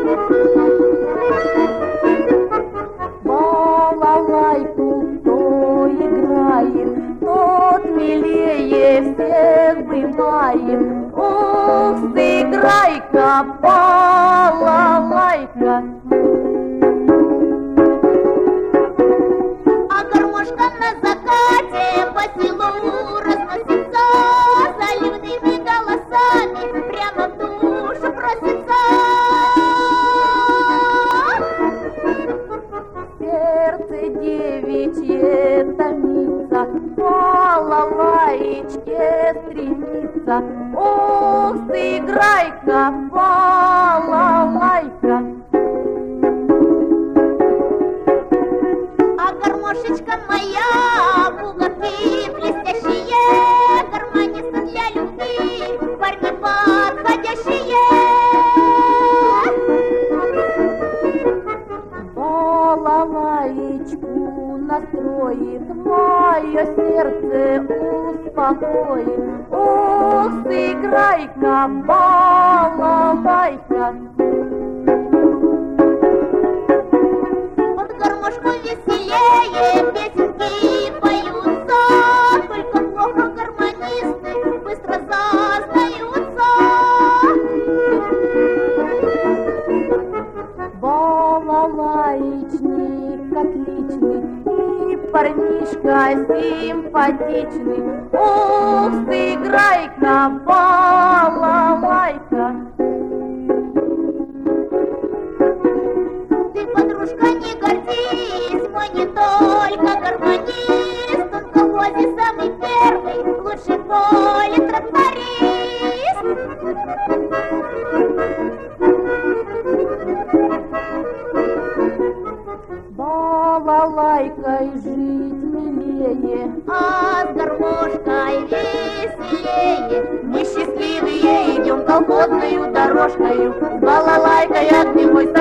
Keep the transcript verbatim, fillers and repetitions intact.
Балалайку кто играет, тот милее всех бывает. Ух, сыграй-ка, балалайка. А гармошка на закате по селу разносится заливными голосами, прямо в душу просится. Сердце девичье томится, балалаечке стремится. Ох, сыграй-ка, балалайка. А гармошечка моя, бугорки блестящие, гармонисты для любви, парни подходящие. Балалаечку настроит, мое сердце успокоит. Ох, сыграй-ка, балалайка. Под гармошку веселее песенки поются, только плохо гармонисты быстро зазнаются. Балалаечник отличный и парнишка симпатичный. Ох, сыграй-ка, балалайка. Ты, подружка, не гордись, мой не только гармонист, он в колхозе самый первый, лучший в поле тракторист. Балалайкой жить милее, А с гармошкой веселее. Мы счастливые идем колхозную дорожкою, с балалайкой огневой